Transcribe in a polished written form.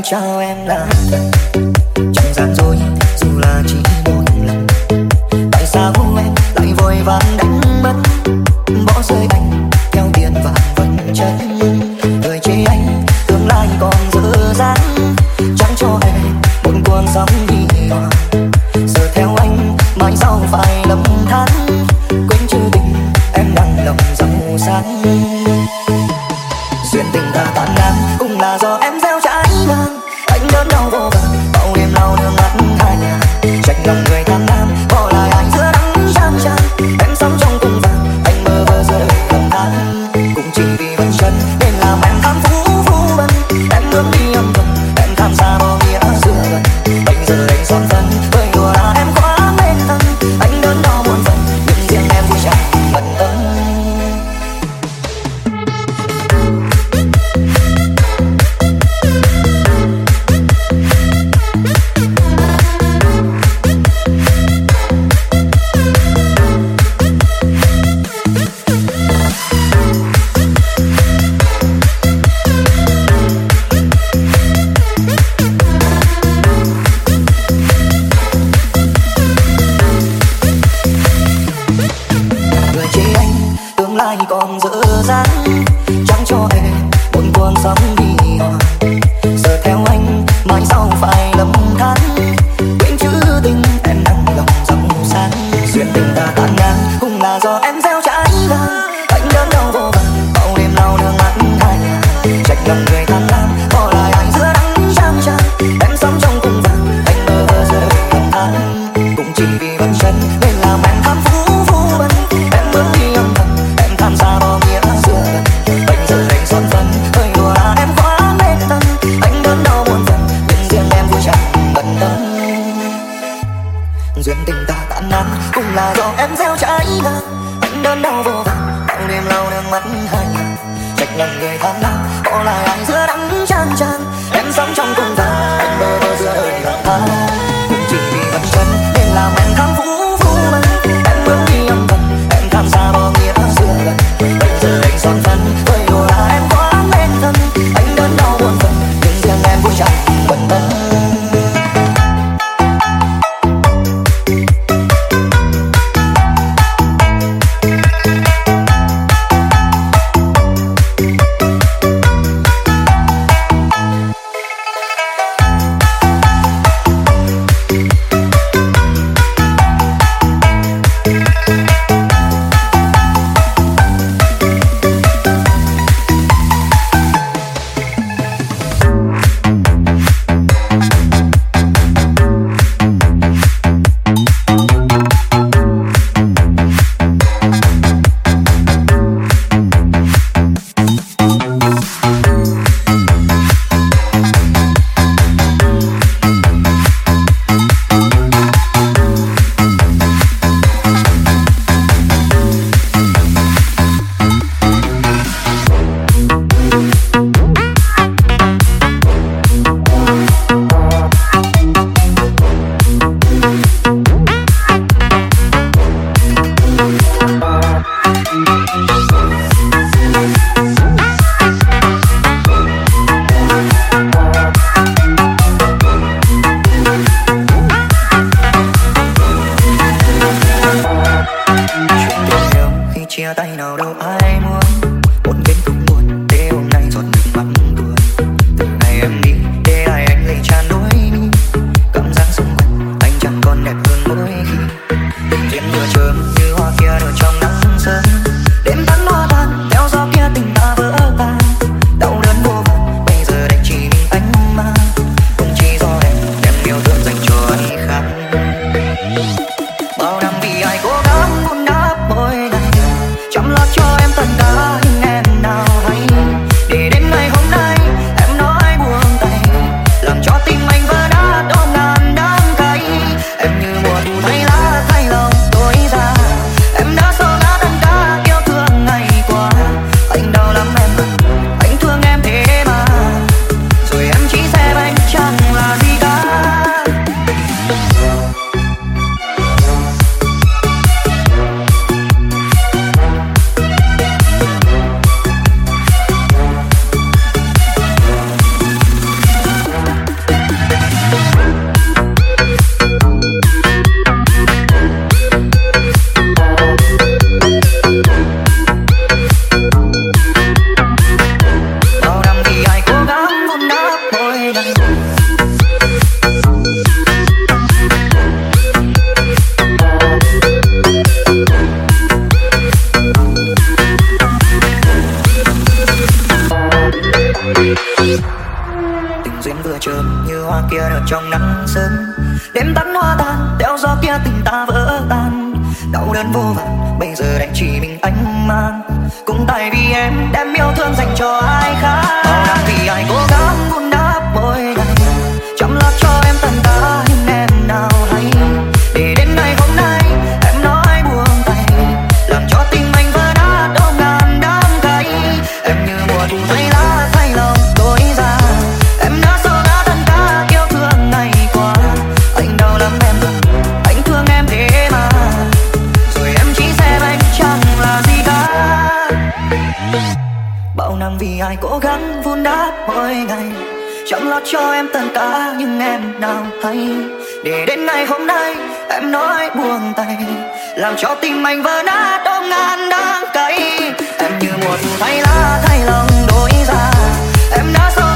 trao em là thật, chẳng gian dối dù là chỉ một lần. Tại sao em lại vội vàng đánh mất, bỏ rơi anh theo tiền vàng vật chất. Người chê anh tương lai còn dở dang, chẳng cho em một cuộc sống đi hòa. Giờ theo anh mai sau phải lầm than, quên chữ tình em đang lòng giàu sang. Duyên tình ta tan ngang cũng là do em gieo trái ngang. Anh đớn đau vô vàn bao đêm lau nước mắt hai nhà, trách lòng người tham lam bỏ lại anh giữa đắng chan chan. Em sống trong cung vàng anh mơ vơ rơi lầm than, cũng chỉ vì vẫn chân nên làm em tham phú phu vân. Em bước đi âm thầm em tham gia bao nghĩa xưa gần, bây giờ anh son phấn bởi đùa là em quá mê thân. Anh đớn đau muôn phần nhưng riêng em vui chẳng bận tâm. Còn dở dang, chẳng cho em một cuộc sống đi hòa. Giờ theo anh mai sau phải lầm than, quên chữ tình em đang lòng giàu sang. Duyên tình ta tan ngang cũng là do em gieo trái ngang. Anh đớn đau vô vàn bao đêm lau nước mắt hai nhà, trách lòng người tham lam bỏ lại anh giữa đắng chan chan. Em sống trong cung vàng anh mơ vơ rơi lầm than, cũng chỉ vì vẫn chân nên làm em tham phú phu vân. Em bước đi âm thầm tham gia bao nghĩa xưa gần, bây giờ anh son phấn hơi đùa là em quá mê thân. Anh đớn đau muôn phần nhưng riêng em vui chẳng bận tâm. Duyên tình ta tan ngang cũng là do em gieo trái ngang. Anh đớn đau vô vàn bao đêm lau nước mắt hai nhà, trách lòng người tham lam bỏ lại anh giữa đắng chan chan. Em sống trong cung vàng anh mơ vơ giữa đời lặng than, cũng chỉ vì vẫn chân nên làm em tham phú phu vân. Em bước đi âm thầm em tham gia bao nghĩa xưa gần, bây giờ anh son phấn bởi đùa là em quá mê thân. Anh đớn đau buồn phần nhưng riêng em vui chẳng bận tâm. Tình duyên vừa chớm như hoa kia nở trong nắng sớm, đêm tắt hoa tan theo gió kia tình ta vỡ tan. Đau đớn vô vàn bây giờ đành chỉ mình anh mang, cũng tại vì em đem yêu thương dành cho ai khác. Bao năm vì ai cố gắng vun đắp mỗi ngày, chăm lo cho em tận ta nhưng em nào hay, để đến ngày hôm nay em nói buông tay, làm cho tình mình vỡ nát ôm ngàn đắng cay. Em như mùa thu thay lá thay lòng đổi ra, em đã xô ngã thân ta yêu thương ngày qua. Anh đau lắm em ơi, anh thương em thế mà, rồi em chỉ xem anh chẳng là gì cả. Bao năm vì ai cố gắng vun đắp mỗi ngày, chăm lo cho em tận ta nhưng em nào hay, để đến ngày hôm nay em nói buông tay, làm cho tim anh vỡ nát ôm ngàn đắng cay. Em như mùa thu thay lá thay lòng đổi ra, em đã xô